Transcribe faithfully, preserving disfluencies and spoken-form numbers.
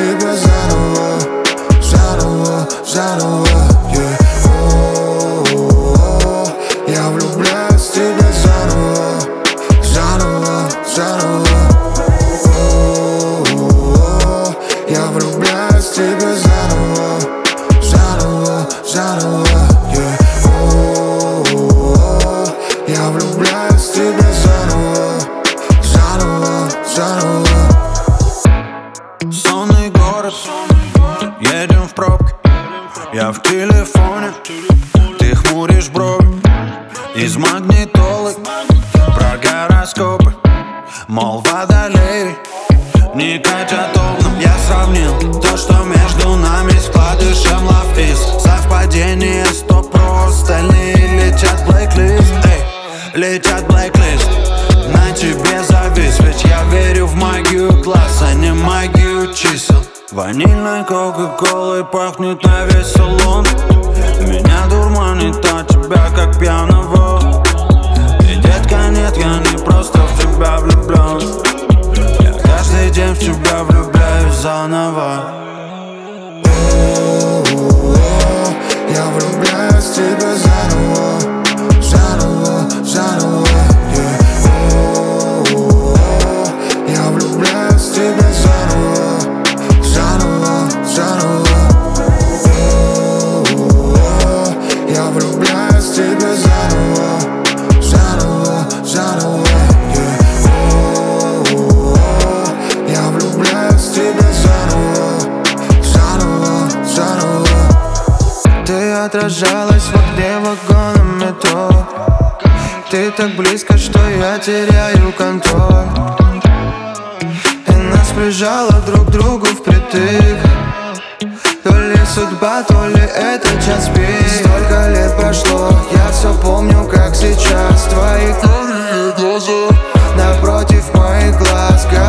тебя заново, заново, заново, yeah. О-о-о-о. Я влюбляюсь в тебя заново, заново, заново. О-о-о-о. Я влюбляюсь в тебя заново, заново, заново, yeah. О-о-о-о. Я влюбляюсь в тебя заново, заново, заново. Сонный город, едем в пробке. Я в телефоне, ты хмуришь брови. Из магнитолы про гороскопы, мол, водолей не катят окна. Я сравнил то, что между нами с вкладышем Love is. Совпадение сто про, остальные летят в блэклист. Эй, летят в блэклист. На тебе завис, ведь я верю в магию глаз, а не магию чисел. Ванильной кока-колой пахнет на весь салон. Меня дурманит от тебя, как пьяного. И, детка, нет, я не просто в тебя влюблен. Я каждый день в тебя влюбляюсь заново. О-о-о-о. Я влюбляюсь в тебя заново, заново, заново, yeah. О-о-о-о. Я влюбляюсь в тебя заново, заново, заново. О-о-о-о. Я влюбляюсь в тебя заново, заново, заново, yeah. О-о-о-о. Я влюбляюсь в тебя заново, заново, заново. Ты отражалась в окне вагона метро. Ты так близко, что я теряю контроль. И нас прижало друг к другу впритык. То ли судьба, то ли это час пик. Столько лет прошло, я все помню, как сейчас. Твои карие глаза напротив моих глаз.